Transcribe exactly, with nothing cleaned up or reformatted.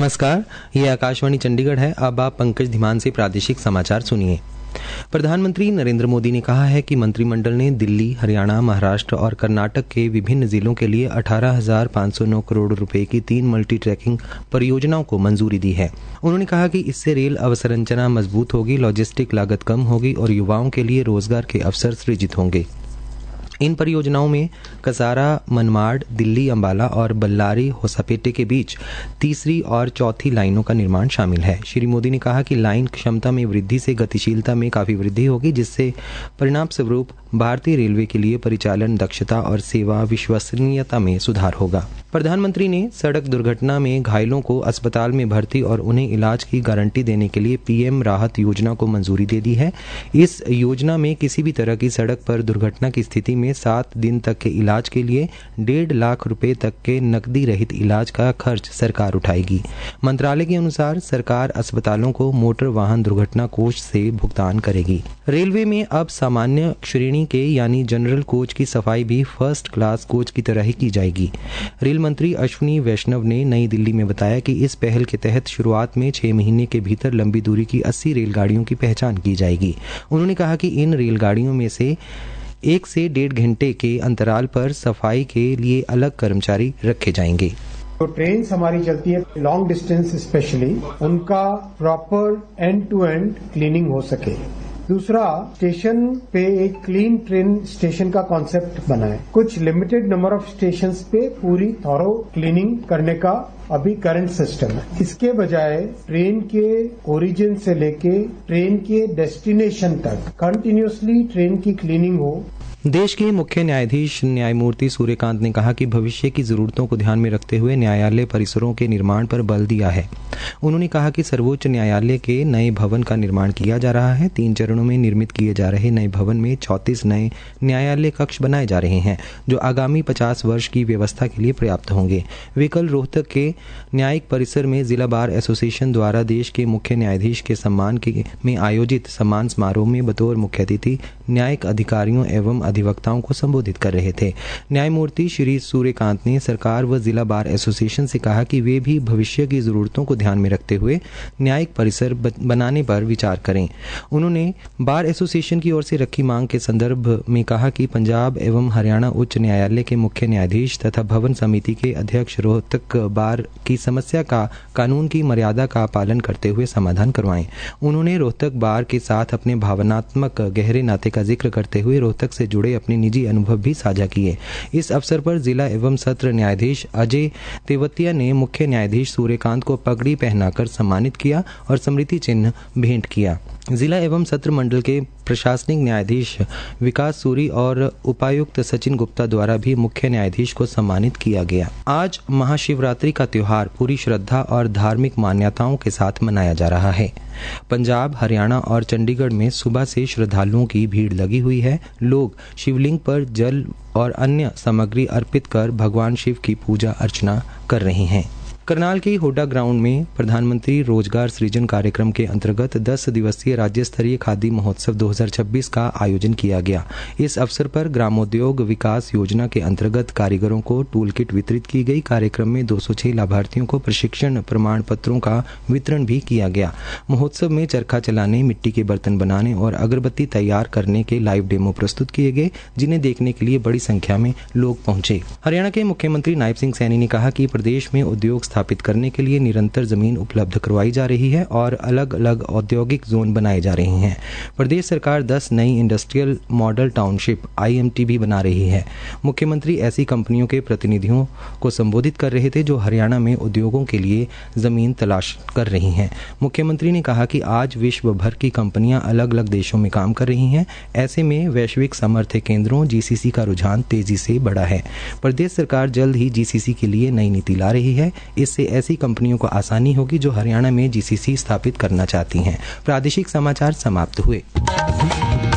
नमस्कार, ये आकाशवाणी चंडीगढ़ है। अब आप पंकज धिमान से प्रादेशिक समाचार सुनिए। प्रधानमंत्री नरेंद्र मोदी ने कहा है कि मंत्रिमंडल ने दिल्ली, हरियाणा, महाराष्ट्र और कर्नाटक के विभिन्न जिलों के लिए अठारह हजार पाँच सौ नौ करोड़ रुपए की तीन मल्टी ट्रैकिंग परियोजनाओं को मंजूरी दी है। उन्होंने कहा कि इससे रेल अवसंरचना मजबूत होगी, लॉजिस्टिक लागत कम होगी और युवाओं के लिए रोजगार के अवसर सृजित होंगे। इन परियोजनाओं में कसारा, मनमाड़, दिल्ली, अंबाला और बल्लारी, होसापेटे के बीच तीसरी और चौथी लाइनों का निर्माण शामिल है। श्री मोदी ने कहा कि लाइन क्षमता में वृद्धि से गतिशीलता में काफी वृद्धि होगी, जिससे परिणाम स्वरूप भारतीय रेलवे के लिए परिचालन दक्षता और सेवा विश्वसनीयता में सुधार होगा। प्रधानमंत्री ने सड़क दुर्घटना में घायलों को अस्पताल में भर्ती और उन्हें इलाज की गारंटी देने के लिए पीएम राहत योजना को मंजूरी दे दी है। इस योजना में किसी भी तरह की सड़क पर दुर्घटना की स्थिति में सात दिन तक के इलाज के लिए डेढ़ लाख रुपए तक के नकदी रहित इलाज का खर्च सरकार उठाएगी। मंत्रालय के अनुसार सरकार अस्पतालों को मोटर वाहन दुर्घटना कोष से भुगतान करेगी। रेलवे में अब सामान्य श्रेणी के यानी जनरल कोच की सफाई भी फर्स्ट क्लास कोच की तरह ही की जाएगी। रेल मंत्री अश्विनी वैष्णव ने नई दिल्ली में बताया कि इस पहल के तहत शुरुआत में छह महीने के भीतर लंबी दूरी की अस्सी रेलगाड़ियों की पहचान की जाएगी। उन्होंने कहा कि इन रेलगाड़ियों में से एक से डेढ़ घंटे के अंतराल पर सफाई के लिए अलग कर्मचारी रखे जाएंगे। तो ट्रेन हमारी चलती है लॉन्ग डिस्टेंस स्पेशली, उनका proper end to end cleaning हो सके। दूसरा, स्टेशन पे एक क्लीन ट्रेन स्टेशन का कॉन्सेप्ट बना है। कुछ लिमिटेड नंबर ऑफ स्टेशंस पे पूरी थॉरो क्लीनिंग करने का अभी करंट सिस्टम है। इसके बजाय ट्रेन के ओरिजिन से लेके ट्रेन के डेस्टिनेशन तक कंटिन्यूसली ट्रेन की क्लीनिंग हो। देश के मुख्य न्यायाधीश न्यायमूर्ति सूर्यकांत ने कहा कि भविष्य की जरूरतों को ध्यान में रखते हुए न्यायालय परिसरों के निर्माण पर बल दिया है। उन्होंने कहा कि सर्वोच्च न्यायालय के नए भवन का निर्माण किया जा रहा है। तीन चरणों में निर्मित किए जा रहे नए भवन में चौंतीस नए न्यायालय कक्ष बनाए जा रहे हैं, जो आगामी पचास वर्ष की व्यवस्था के लिए पर्याप्त होंगे। वे कल रोहतक के न्यायिक परिसर में जिला बार एसोसिएशन द्वारा देश के मुख्य न्यायाधीश के सम्मान के में आयोजित सम्मान समारोह में बतौर मुख्य अतिथि न्यायिक अधिकारियों एवं अधिवक्ताओं को संबोधित कर रहे थे। न्यायमूर्ति श्री सूर्यकांत ने सरकार व जिला बार एसोसिएशन से कहा कि वे भी भविष्य की जरूरतों को ध्यान में रखते हुए न्यायिक परिसर बनाने पर विचार करें। उन्होंने बार एसोसिएशन की ओर से रखी मांग के संदर्भ में कहा कि पंजाब एवं हरियाणा उच्च न्यायालय के मुख्य न्यायाधीश तथा भवन समिति के अध्यक्ष रोहतक बार की समस्या का कानून की मर्यादा का पालन करते हुए समाधान करवाएं। उन्होंने रोहतक बार के साथ अपने भावनात्मक गहरे नाते का जिक्र करते हुए रोहतक से जुड़े अपने निजी अनुभव भी साझा किए। इस अवसर पर जिला एवं सत्र न्यायाधीश अजय तेवतिया ने मुख्य न्यायाधीश सूर्यकांत को पगड़ी पहनाकर सम्मानित किया और स्मृति चिन्ह भेंट किया। जिला एवं सत्र मंडल के प्रशासनिक न्यायाधीश विकास सूरी और उपायुक्त सचिन गुप्ता द्वारा भी मुख्य न्यायाधीश को सम्मानित किया गया। आज महाशिवरात्रि का त्योहार पूरी श्रद्धा और धार्मिक मान्यताओं के साथ मनाया जा रहा है। पंजाब, हरियाणा और चंडीगढ़ में सुबह से श्रद्धालुओं की भीड़ लगी हुई है। लोग शिवलिंग पर जल और अन्य सामग्री अर्पित कर भगवान शिव की पूजा अर्चना कर रहे हैं। करनाल के होडा ग्राउंड में प्रधानमंत्री रोजगार सृजन कार्यक्रम के अंतर्गत दस दिवसीय राज्य स्तरीय खादी महोत्सव दो हज़ार छब्बीस का आयोजन किया गया। इस अवसर पर ग्रामोद्योग विकास योजना के अंतर्गत कारीगरों को टूल किट वितरित की गई। कार्यक्रम में दो सौ छह लाभार्थियों को प्रशिक्षण प्रमाण पत्रों का वितरण भी किया गया। महोत्सव में चरखा चलाने, मिट्टी के बर्तन बनाने और अगरबत्ती तैयार करने के लाइव डेमो प्रस्तुत किए गए, जिन्हें देखने के लिए बड़ी संख्या में लोग पहुंचे। हरियाणा के मुख्यमंत्री नायब सिंह सैनी ने कहा कि प्रदेश में उद्योग स्थापित करने के लिए निरंतर जमीन उपलब्ध करवाई जा रही है और अलग अलग औद्योगिक जोन बनाए जा रहे हैं। प्रदेश सरकार दस नई इंडस्ट्रियल मॉडल टाउनशिप आईएमटी भी बना रही है। मुख्यमंत्री ऐसी कंपनियों के प्रतिनिधियों को संबोधित कर रहे थे जो हरियाणा में उद्योगों के लिए जमीन तलाश कर रही हैं। मुख्यमंत्री ने कहा कि आज विश्व भर की कंपनियां अलग अलग देशों में काम कर रही हैं। ऐसे में वैश्विक सामर्थ्य केंद्रों जीसीसी का रुझान तेजी से बढ़ा है। प्रदेश सरकार जल्द ही जीसीसी के लिए नई नीति ला रही है। इससे ऐसी कंपनियों को आसानी होगी जो हरियाणा में जीसीसी स्थापित करना चाहती हैं। प्रादेशिक समाचार समाप्त हुए।